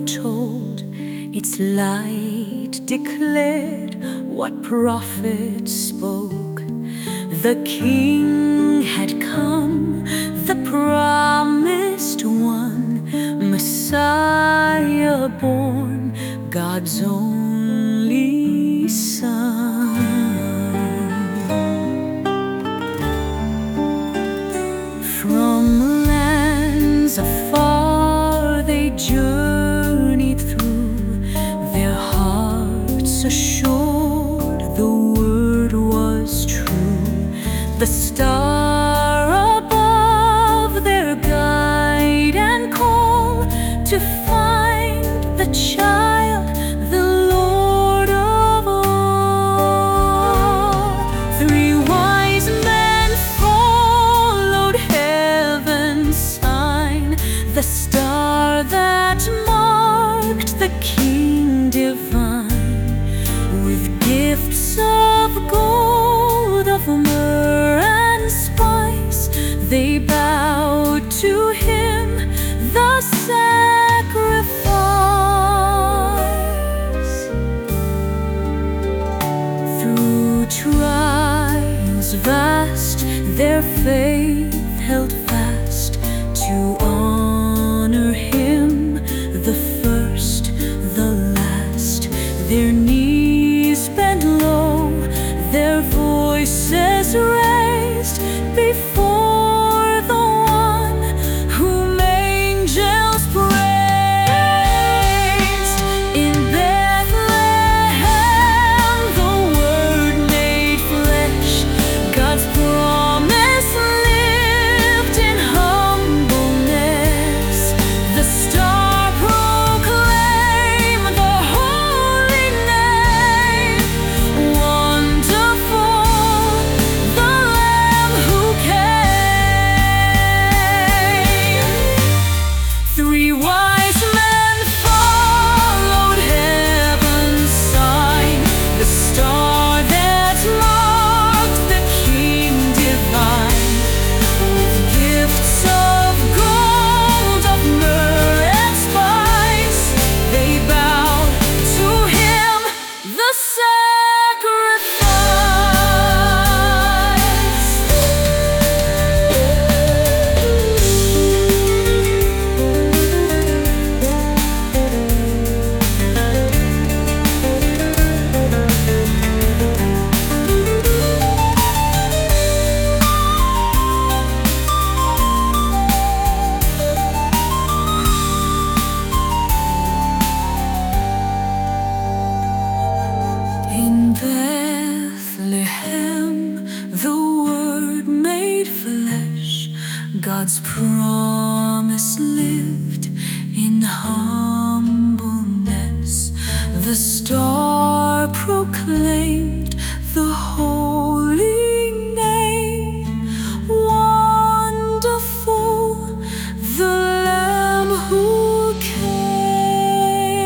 foretold, its light declared what prophets spoke. The King had come, the promised one, Messiah born, God's only Son. From lands afar they journeyed through, their hearts assured the word was true. The star above their guide and call to find the child, the Lord of all. Three wise men followed heaven's sign, the star that marked the King divine. With gifts of gold, of myrrh and spice, they bowed to him, the sacrifice. Through trials vast, their faith held fast to honor him, the first, the last. Their knees bent low, their voices raised before the one whom angels praised. In Bethlehem the Word made flesh, God's promise lived in humbleness. The star proclaimed the holy name, wonderful the Lamb who came. Three wise men followed heaven's sign, the star that marked the King divine. With gifts of gold, of myrrh and spice, they bowed to him, the In Bethlehem the Word made flesh, God's promise